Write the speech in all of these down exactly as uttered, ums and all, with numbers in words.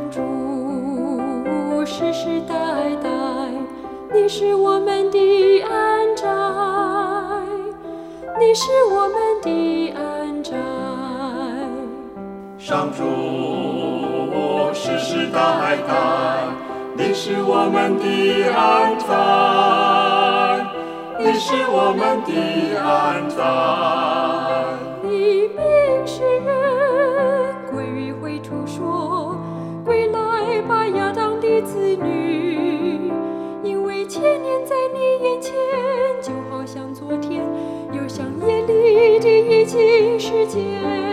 主，世世代代，你是我们的安宅，你是我们的安宅。 上主，世世代代，你是我们的安宅，你是我们的安宅。 你命世人归于会处说，归来吧，亚当的子女，因为千年在你眼前，就好像昨天，又像夜里的已经时间。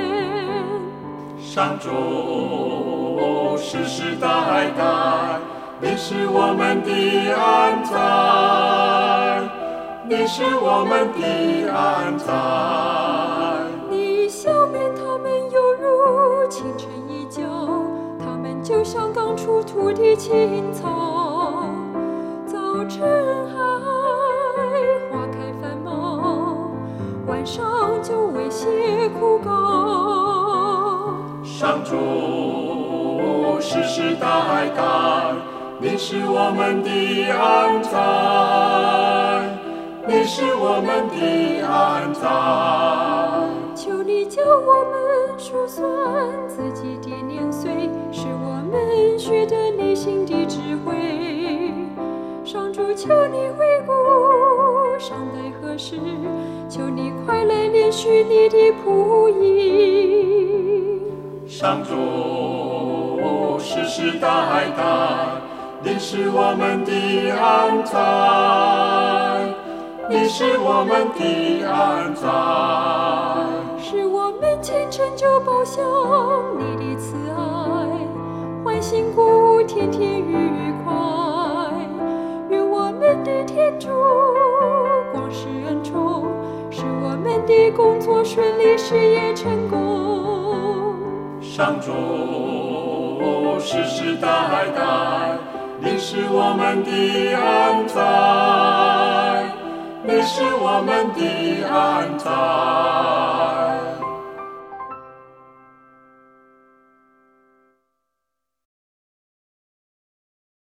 上主，世世代代，你是我们的安宅，你是我们的安宅。 你消灭他们犹如清晨一觉，他们就像刚出土的青草。早晨还花开繁茂，晚上就微歇枯槁。 上主，世世代代，你是我们的安宅，你是我们的安宅。 求你教我们数算自己的年岁，使我们学得内心的智慧。上主，求你回顾上代何时，求你快来怜恤你的仆役。 上主，世世代代，你是我们的安宅，你是我们的安宅。 使我们虔诚就报效你的慈爱，欢欣鼓舞，天天愉快。愿我们的天主广施恩宠，使我们的工作顺利，事业成功。 上主，世世代代，你是我们的安宅，你是我们的安宅。